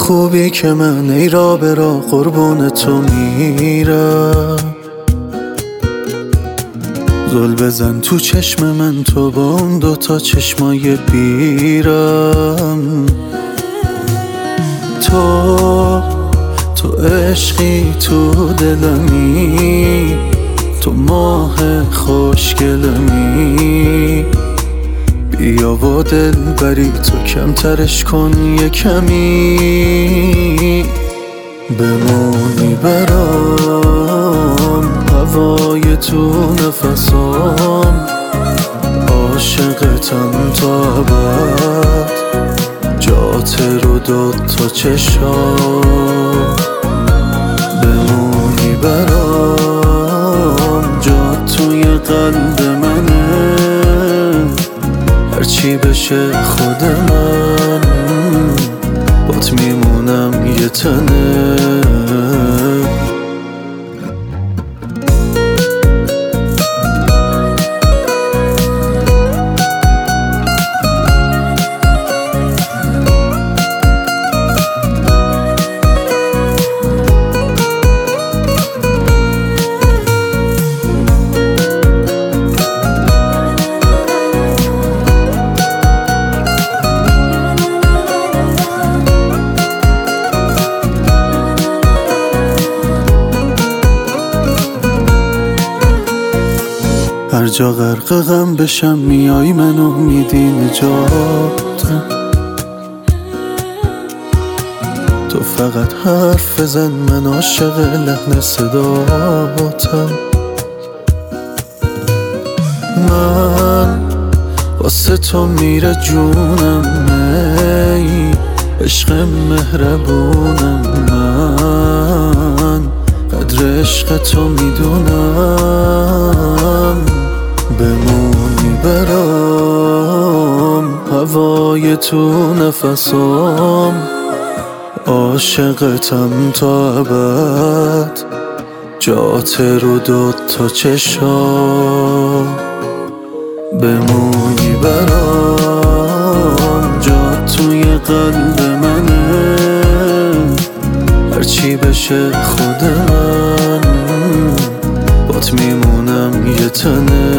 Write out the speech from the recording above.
خوبی که من ای را به را قربون تو میرم. زل بزن تو چشم من تو با اون دوتا چشمای بیرم. تو عشقی تو دلمی، تو ماه خوشگلمی. بیا و دل بری تو کمترش کن یه کمی. بمونی برام هوای تو نفسام، عاشقتم تا ابد جات رو داد تا چشام. بمونی برام جات توی قلب منه، هرچی بشه خود من بات میمونم یه تنه. هر جا غرق غم بشم میای منو میدی نجاتم. تو فقط حرف بزن من عاشق لحن صداتم. من واسه تو میره جونم، ای عشق مهربونم. من قدر عشق تو میدونم. بمونی برام هوای تو نفسام، عاشقتم تا ابد جات رو داد تا چشام. بمونی برام جات توی قلب منه، هرچی بشه خود من بات میمونم یه تنه.